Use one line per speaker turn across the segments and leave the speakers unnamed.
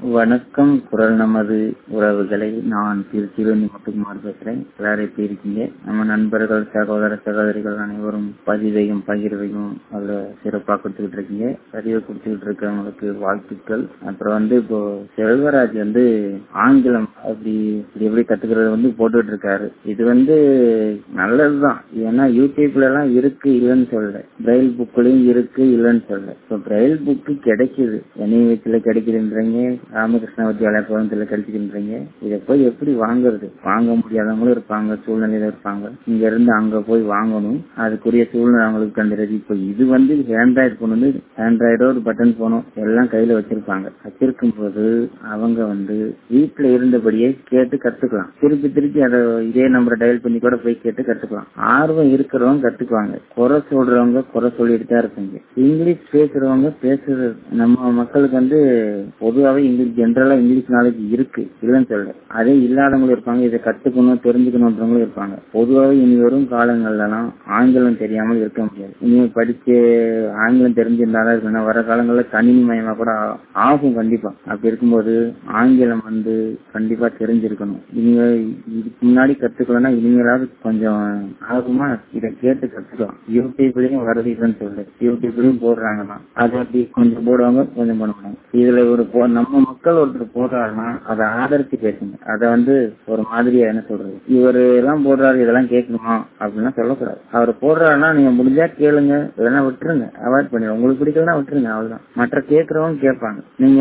வணக்கம். குரல் நமது உறவுகளை, நான் திருச்சியிலிருந்து முத்துக்குமார் பேசுறேன். எல்லாரும் எப்படி இருக்கீங்க? நம்ம நண்பர்கள், சகோதர சகோதரிகள் அனைவரும் பதிவையும் பகிர்வையும் அதுல சிறப்பாக கொடுத்துக்கிட்டு இருக்கீங்க. பதிவை கொடுத்துக்கிட்டு இருக்கவங்களுக்கு வாழ்த்துக்கள். அப்புறம் இப்போ செல்வராஜ் ஆங்கிலம் அப்படி எப்படி கத்துக்கிறது போட்டுட்டு இருக்காரு. இது நல்லதுதான். ஏன்னா யூடியூப்ல எல்லாம் இருக்கு, இல்லைன்னு சொல்ல. பிரெயில் புக்லயும் இருக்கு, இல்லைன்னு சொல்ல. இப்போ பிரெயில் புக்கு கிடைக்குது, NIVல கிடைக்குதுன்றீங்க, ராமகிருஷ்ண வித்யாலயா கோயம்புத்தூர்ல கிடைக்குதுன்றீங்க. இதை போய் எப்படி வாங்குறது? வாங்க முடியாதவங்களும் இருப்பாங்க, சூழ்நிலையில இருப்பாங்க. இங்க இருந்து அங்க போய் வாங்கணும், அதுக்குரிய சூழ்நிலை அவங்களுக்கு கண்டுறது. இப்போ இது ஆண்ட்ராய்டு போன் ஆண்ட்ராய்டோ ஒரு பட்டன் போனோ எல்லாம் கையில வச்சிருப்பாங்க. வச்சிருக்கும் போது அவங்க வீட்டுல இருந்தபடியே கேட்டு கத்துக்கலாம். திருப்பி திருப்பி அதை இதே நம்பரை டயல் பண்ணி கூட போய் கேட்டு கத்துக்கலாம். ஆர்வம் இருக்கிறவங்க கத்துக்குவாங்க. குறை சொல்றவங்க குறை சொல்லிட்டு தான் இருப்பாங்க. இங்கிலீஷ் பேசுறவங்க பேசுறது, நம்ம மக்களுக்கு பொதுவாகவே இங்கிலீஷ் ஜென்ரலா இங்கிலீஷ் நாலேஜ் இருக்கு, இல்லைன்னு சொல்ல. அதே இல்லாதவங்களும் இருப்பாங்க, இதை கத்துக்கணும் தெரிஞ்சுக்கணும்ன்றவங்களும் இருப்பாங்க. பொதுவாகவே இனி வரும் காலங்கள்லாம் ஆங்கிலம் தெரியாமல் இருக்க முடியாது. இனி படிச்சு ஆங்கிலம் தெரிஞ்சிருந்தாதான் இருக்கணும். வர காலங்களில் கணினி மயமா கூட ஆகும் கண்டிப்பா. அப்படி இருக்கும்போது ஆங்கிலம் கண்டிப்பா தெரிஞ்சிருக்கணும். இனிமே இதுக்கு முன்னாடி கத்துக்கலன்னா இனிமேலாவது கொஞ்சம் ஆகுமா இதை கேட்டு கத்துக்கலாம். யூடியூப்லயும் வருது, இல்லைன்னு சொல்லு. யூடியூப்லயும் போடுறாங்க தான், அதை அப்படி கொஞ்சம் போடுவாங்க, கொஞ்சம் பண்ணுவாங்க. இதுல நம்ம மக்கள் ஒருத்தர் போடுறாருன்னா அதை ஆதரிச்சு பேசுங்க. அதை ஒரு மாதிரியா என்ன சொல்றது, இவரு எல்லாம் போடுறாரு இதெல்லாம் கேட்கணுமா அப்படின்னா சொல்லக்கூடாது. அவர் போடுறாருன்னா நீங்க முடிஞ்சா கேளுங்க, இல்லைன்னா விட்டுருங்க, அவாய்ட் பண்ணிடுங்க. உங்களுக்கு பிடிக்கலன்னா விட்டுருங்க, அவ்வளவுதான். மற்ற கேட்கறவங்க கேட்பாங்க. நீங்க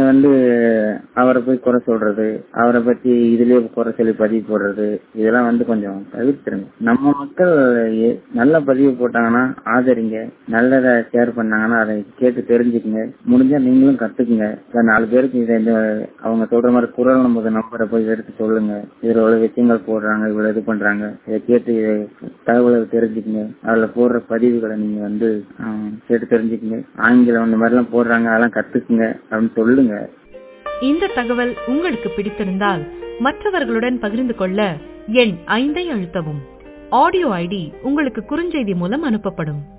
அவரை போய் குறை சொல்றது, அவரை பத்தி இதுலயே குறை சொல்லி பதிவு போடுறது, இதெல்லாம் கொஞ்சம் தவிர்த்துருங்க. நம்ம மக்கள் நல்ல பதிவு போட்டாங்கன்னா ஆதரிங்க, நல்லதை ஷேர் பண்ணாங்கன்னா அதை கேட்டு தெரிஞ்சுக்குங்க. முடிஞ்சா நீங்களும் கத்துக்குங்க. 4 பேருக்கு அவங்க சொல்ற மாதிரி குரல் நம்பரை போய் எடுத்து சொல்லுங்க. இதுல இவ்வளவு விஷயங்கள் போடுறாங்க, இவ்வளவு இது பண்றாங்க, இதை கேட்டு தகவலை தெரிஞ்சுக்குங்க. அதுல போடுற பதிவுகளை நீங்க கேட்டு தெரிஞ்சுக்குங்க. ஆங்கிலம் இந்த மாதிரி எல்லாம் போடுறாங்க, அதெல்லாம் கத்துக்குங்க அப்படின்னு சொல்லுங்க.
இந்த தகவல் உங்களுக்கு பிடித்திருந்தால் மற்றவர்களுடன் பகிர்ந்து கொள்ள எண் 5 அழுத்தவும். ஆடியோ ஐடி உங்களுக்கு குறுஞ்செய்தி மூலம் அனுப்பப்படும்.